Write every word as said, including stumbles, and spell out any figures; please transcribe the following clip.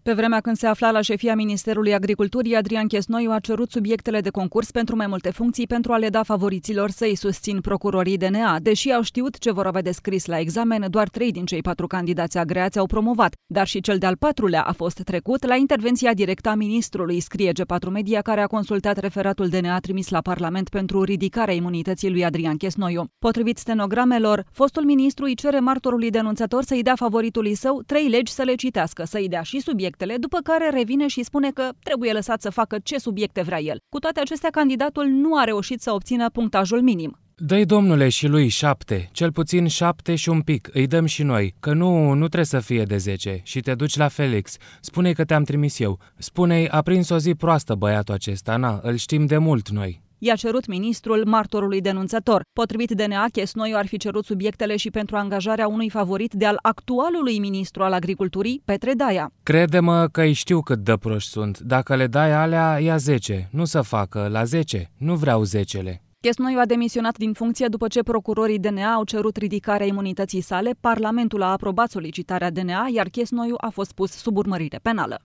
Pe vremea când se afla la șefia Ministerului Agriculturii, Adrian Chesnoiu a cerut subiectele de concurs pentru mai multe funcții pentru a le da favoriților săi, susțin procurorii D N A. Deși au știut ce vor avea de scris la examen, doar trei din cei patru candidați agreați au promovat, dar și cel de-al patrulea a fost trecut la intervenția directă a ministrului, scrie G patru Media, care a consultat referatul D N A trimis la Parlament pentru ridicarea imunității lui Adrian Chesnoiu. Potrivit stenogramelor, fostul ministru îi cere martorului denunțător să-i dea favoritului său trei legi să le citească, să-i dea și subiecte, după care revine și spune că trebuie lăsat să facă ce subiecte vrea el. Cu toate acestea, candidatul nu a reușit să obțină punctajul minim. Dă-i, domnule, și lui șapte, cel puțin șapte și un pic, îi dăm și noi, că nu, nu trebuie să fie de zece. Și te duci la Felix, spune-i că te-am trimis eu, spune-i a prins o zi proastă băiatul acesta, na, îl știm de mult noi. I-a cerut ministrul martorului denunțător. Potrivit D N A, Chesnoiu ar fi cerut subiectele și pentru angajarea unui favorit de al actualului ministru al agriculturii, Petre Daia. Crede-mă că îi știu cât de proști sunt. Dacă le dai alea, ia zece. Nu să facă, la zece. Nu vreau zecele. Chesnoiu a demisionat din funcție după ce procurorii D N A au cerut ridicarea imunității sale, Parlamentul a aprobat solicitarea D N A, iar Chesnoiu a fost pus sub urmărire penală.